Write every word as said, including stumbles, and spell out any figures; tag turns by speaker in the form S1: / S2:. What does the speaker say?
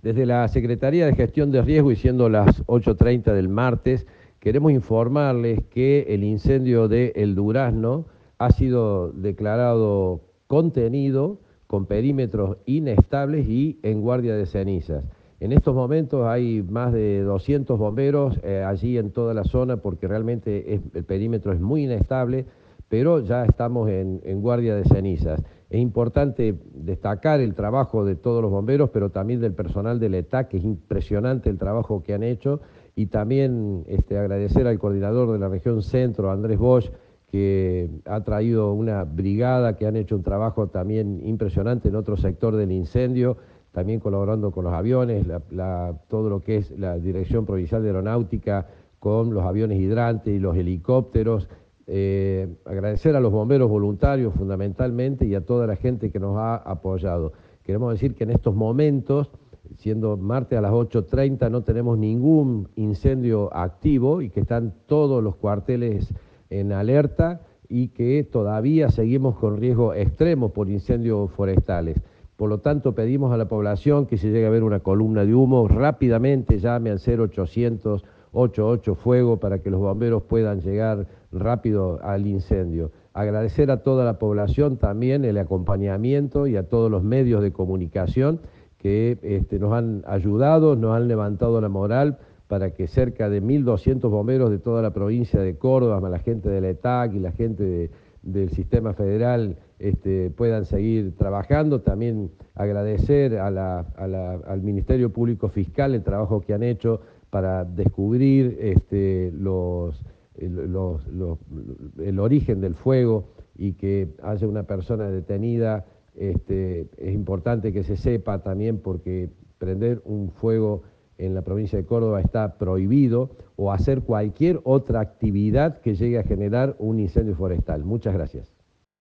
S1: Desde la Secretaría de Gestión de Riesgo, y siendo las ocho treinta del martes, queremos informarles que el incendio de El Durazno ha sido declarado contenido, con perímetros inestables y en guardia de cenizas. En estos momentos hay más de doscientos bomberos eh, allí en toda la zona, porque realmente es, el perímetro es muy inestable, pero ya estamos en, en guardia de cenizas. Es importante destacar el trabajo de todos los bomberos, pero también del personal del E T A, que es impresionante el trabajo que han hecho, y también este, agradecer al coordinador de la región centro, Andrés Bosch, que ha traído una brigada que han hecho un trabajo también impresionante en otro sector del incendio, también colaborando con los aviones, la, la, todo lo que es la Dirección Provincial de Aeronáutica con los aviones hidrantes y los helicópteros. Eh, agradecer a los bomberos voluntarios fundamentalmente y a toda la gente que nos ha apoyado. Queremos decir que en estos momentos, siendo martes a las ocho treinta, no tenemos ningún incendio activo y que están todos los cuarteles en alerta y que todavía seguimos con riesgo extremo por incendios forestales. Por lo tanto, pedimos a la población que si llega a ver una columna de humo, rápidamente llame al cero ochocientos ochenta y ocho Fuego para que los bomberos puedan llegar rápido al incendio. Agradecer a toda la población también el acompañamiento y a todos los medios de comunicación que este, nos han ayudado, nos han levantado la moral para que cerca de mil doscientos bomberos de toda la provincia de Córdoba, más la gente del E T A C y la gente de, del sistema federal este, puedan seguir trabajando. También agradecer a la, a la, al Ministerio Público Fiscal el trabajo que han hecho para descubrir este, los, los, los, el origen del fuego y que haya una persona detenida. Este, es importante que se sepa también, porque prender un fuego en la provincia de Córdoba está prohibido, o hacer cualquier otra actividad que llegue a generar un incendio forestal. Muchas gracias.